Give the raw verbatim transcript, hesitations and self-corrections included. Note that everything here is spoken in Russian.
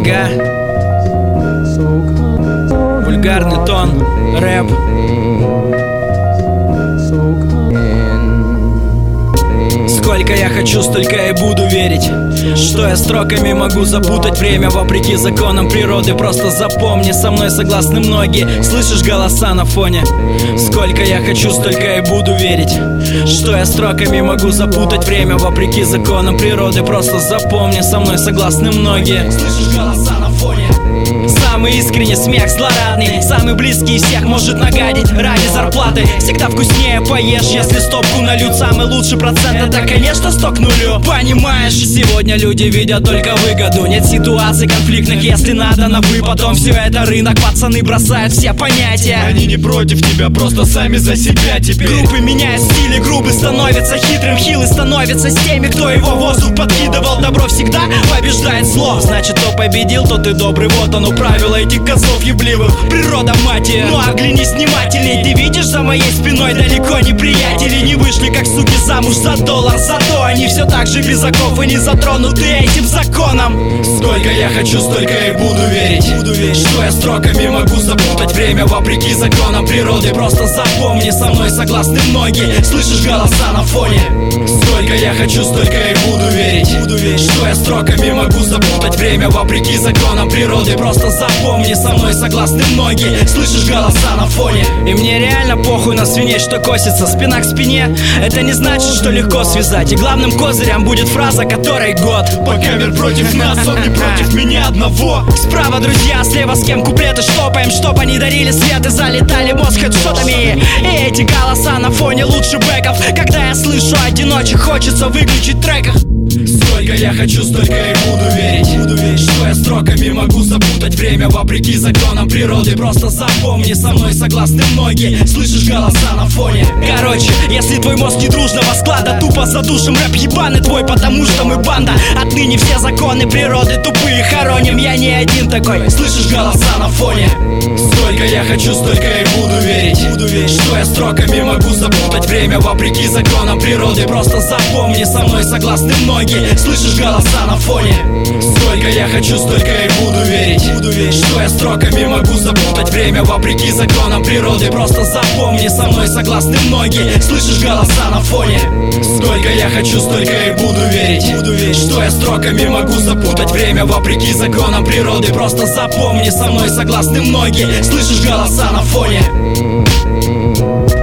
Ага. Вульгарный тон, рэп. Сколько я хочу, столько и буду верить, что я строками могу запутать время вопреки законам природы. Просто запомни, со мной согласны многие. Слышишь голоса на фоне? Сколько я хочу, столько и буду верить, что я строками могу запутать время вопреки законам природы. Просто запомни, со мной согласны многие. Слышишь голоса на фоне? Самый искренний смех, злорадный, самый близкий из всех может нагадить ради зарплаты. Всегда вкуснее поешь, если стопку нальют. Самый лучший процент, это, конечно, сто к нулю. Понимаешь, сегодня люди видят только выгоду. Нет ситуаций конфликтных, если надо на вы. Потом все это рынок, пацаны бросают все понятия. Они не против тебя, просто сами за себя теперь. Группы меняют стили, грубый становится хитрым, хилый становится с теми, кто его в воздух подкидывал. Добро всегда побеждает зло. Значит, кто победил, тот и добрый. Вот оно правило этих козлов ебливых. Природа мать ее. Ну оглянись внимательней, ты видишь за моей спиной далеко не приятели. Не вышли как суки замуж за доллар, зато они все так же без оков и не затронуты этим законом. Сколько я хочу, столько и буду верить, буду верить, что я строками могу запутать время вопреки законам природы. Просто запомни, со мной согласны многие. Слышишь голоса на фоне? Сколько я хочу, столько и буду верить, буду верить, что я строками могу запутать время вопреки законам природы. Просто запомни, со мной согласны многие. Слышишь голоса на фоне? И мне реально похуй на свиней, что косится спина к спине. Это не значит, что легко связать. И главным козырем будет фраза, которой год. Пока мир против нас, он не против меня одного. Справа друзья, слева с кем куплеты штопаем, чтоб они дарили свет и залетали мозг хедшотами. И эти голоса на фоне лучше бэков. Когда я слышу одиночек, хочется выключить треках. Сколько я хочу, столько и буду верить, буду верить, что я строками могу запутать время вопреки законам природы. Просто запомни, со мной согласны многие. Слышишь голоса на фоне? Короче, если твой мозг не дружного склада, тупо задушим рэп ебаный твой, потому что мы банда. Отныне все законы природы тупые хороним. Я не один такой. Слышишь голоса на фоне? Сколько я хочу, столько и буду верить, буду верить, что я строками могу запутать время вопреки законам природы. Просто запомни, со мной согласны многие. Слышишь голоса на фоне? Сколько я хочу, столько и буду верить, буду верить, что я строками могу запутать время вопреки законам природы. Просто запомни, со мной согласны многие. Слышишь голоса на фоне? Сколько я хочу, столько и буду верить, буду верить, что я строками могу запутать время вопреки законам природы. Просто запомни, со мной согласны многие. Слышишь голоса на фоне?